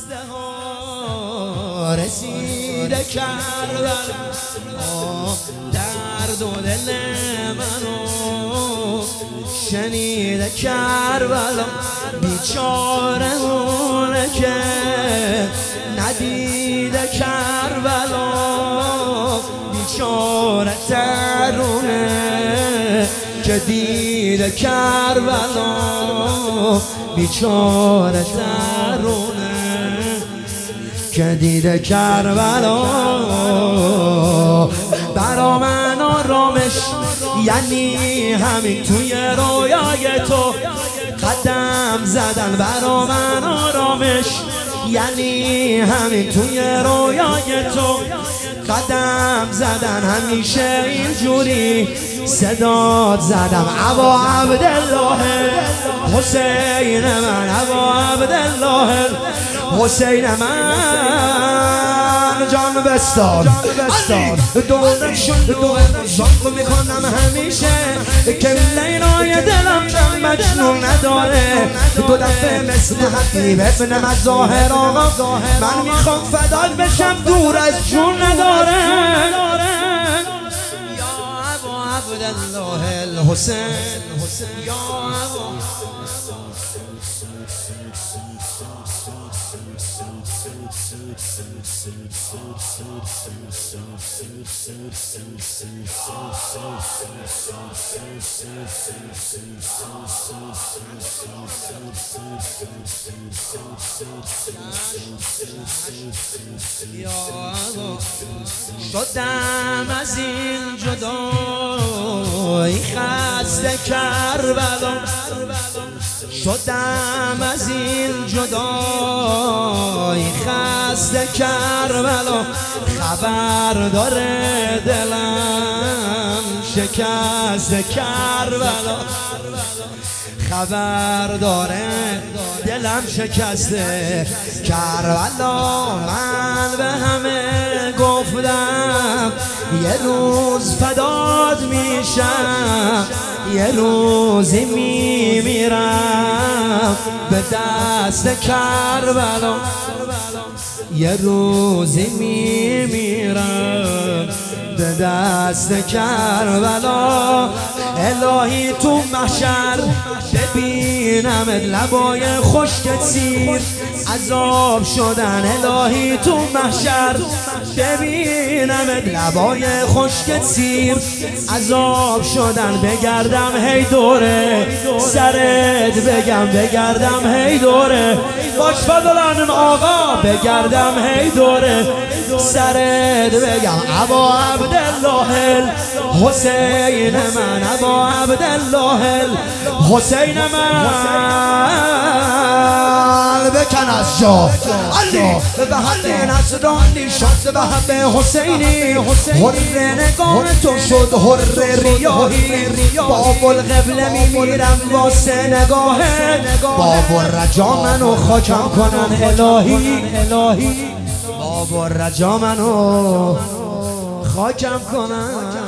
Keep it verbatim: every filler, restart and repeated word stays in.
ها رسیده کربلا، درد و دل منو شنیده کربلا. بیچاره اونه که ندیده کربلا، بیچاره ترونه که دیده کربلا، بیچاره ترونه که دیده کربلا. برا من آرامش یعنی همین توی رویای تو قدم زدن. برا من آرامش یعنی همین توی رویای تو قدم زدن. همیشه اینجوری صدات زدم ابا عبدالله حسین من، ابا عبدالله حسین من. جان بستان دوره شد دوره زنگ میکنم همیشه که لیلای دلم کم مجنون نداره. دو دفعه مثل حبیب ابن مظاهر آقا من میخوام فدات بشم دور از جون نداره. یا ابا عبدالله الحسین، یا ابا شدم از این جدایی خسته کربلا، شدم از این جدایی خسته کربلا. خبر داره دلم شکست کربلا، خبر داره دلم شکسته کربلا. من به همه گفتم یه روز فدات میشم، یه روزی میمیرم به دست کربلا، یه روزی میمیرم به دست کربلا. الهی تو محشر ببینم لبای خشک سیر عذاب شدن. الهی تو محشر ببینم لبای خشک سیر عذاب شدن. بگردم هی دوره سرت بگم، بگردم هی دوره باش فضلانم آقا، بگردم هی دوره سرت بگم ابا عبدالله حسین من، ابا عبدالله حسین من. بکن از جا علی به حد نصرانی شد به حب حسینی. حر نگاه تو شد حر ریاهی، باب القبله میمیرم واسه نگاهه. باب الرجا منو خاکم کنن الهی، باب الرجا منو خاکم کنن.